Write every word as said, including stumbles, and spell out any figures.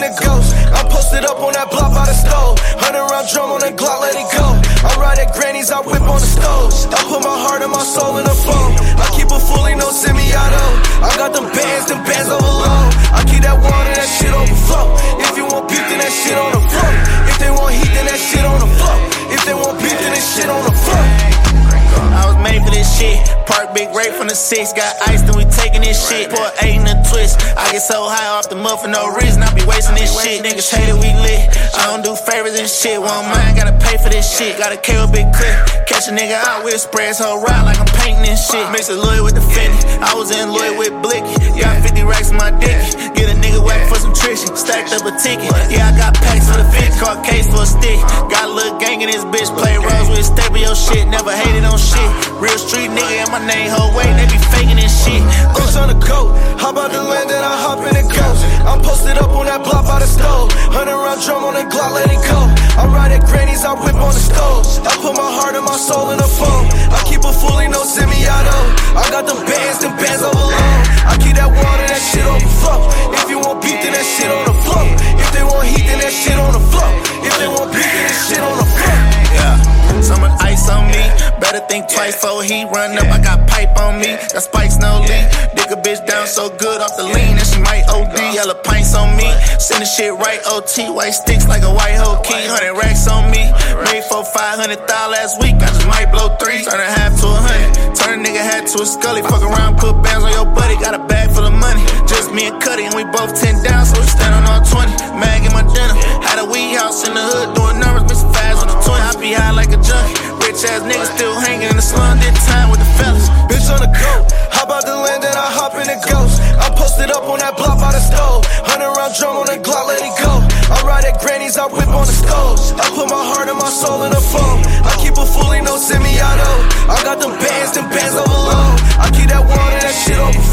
a ghost. I'm posted up on that block by the stove. Hundred round drum on that Glock, let it go. I ride at grannies, I whip on the stove. I put my heart and my soul in the phone. I keep it fully, no semi-auto. I got them bands, them bands overload. I keep that water, that shit overflow. If you want beef, then that shit on the floor. If they want heat, then that shit on the floor. If they want beef, then that shit on the floor. I was made for this shit. Park big rate from the six. Got ice, then we taking this shit. Pour eight in a twist. I get so high off the mud for no reason. I be wasting this shit. Niggas hate it, we lit. I don't do favors and shit. One mind, gotta pay for this shit. Gotta K with big clip. Catch a nigga out with spray his whole ride like I'm painting this shit. Mix a Louis with the Fendi. I was in Louis with Blicky. Got fifty racks in my dick. Get a nigga whack for some trition. Stacked up a ticket. Yeah, I got packs for the fit. Caught case for a stick. Got a little gang in this bitch. Play roles with staple your shit. Never hated on shit. Real street nigga and my name whole way. They be faking this shit. Boots on the coat. How about the land that I hop in the ghost? I'm posted up on that block by the stove. Hundred round drum on that Glock, let it go. I ride at grannies, I whip on the stove. I put my heart and my soul in the phone. I keep it fully, no semi-auto. I got them bands, them bands overload. I keep that water, that shit overflow. If you want beef, then that shit on the floor. If they want heat, then that shit on the floor. If they want beef, then that shit on the floor. Yeah, summer ice on me. Better think twice before he run up. I got pipe on me, got spikes, no lead. Dig a bitch down so good off the lean that she might O D. Yellow pints on me, send the shit right O T. White sticks like a white hoe key. Hundred racks on me, made for five hundred thousand last week. I just might blow three, turn a half to a hundred. Turn a nigga hat to a scully. Fuck around, put bands on your buddy. Got a bag full of money, just me and Cuddy, and we both ten down, so we stand on all twenty. Mag in my dinner, had a weed house in the hood doing numbers, mixing fads on the twenty. I be high like a junkie. Rich ass niggas still hanging in the slum, did time with the fellas. Bitch on the coat, how about the land that I hop in the ghost? I'm posted up on that block by the stove. Hundred round drum on that Glock, let it go. I ride at grannies, I whip on the stove. I put my heart and my soul in the phone. I keep it fully, no semi-auto. I got them bands, them bands overload. I keep that water, that shit overflow.